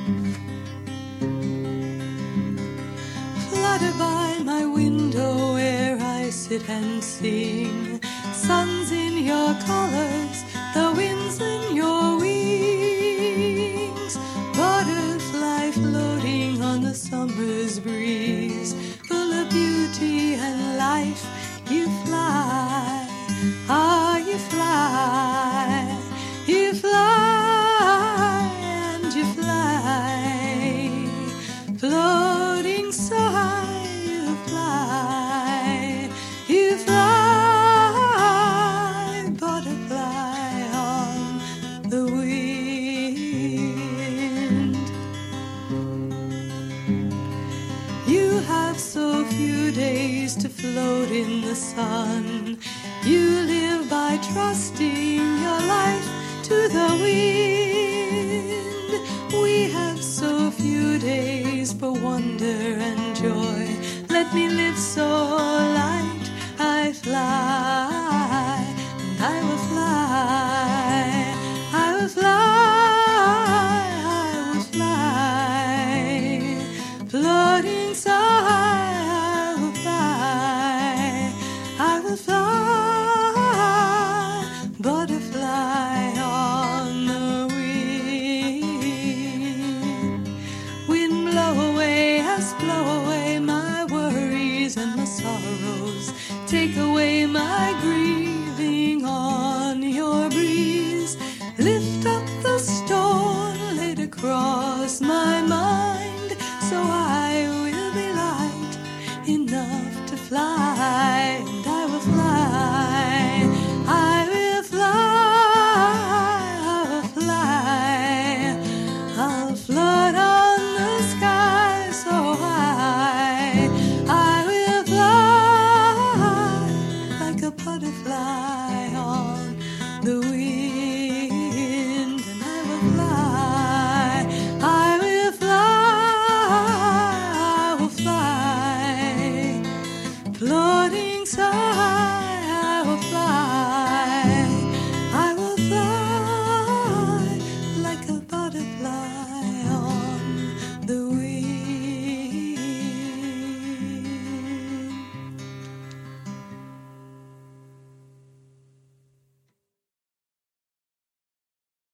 Flutter by my window where I sit and sing. Sun's in your colors, the wind's in your wings. Butterfly floating on the summer's breeze, full of beauty and life, you fly. Ah, you fly. You fly and you fly, floating so high, you fly. You fly, butterfly on the wind. You have so few days to float in the sun. You live by trusting your life to the wind. We have so few days for wonder and joy. Let me live so light, I fly, and I will fly, I will fly, I will fly, floating so high, I will fly, I will fly, butterfly on the wind. Wind blow away, us blow away my worries and my sorrows. Take away my grieving on your breeze. Lift up the storm, lay it across my mind.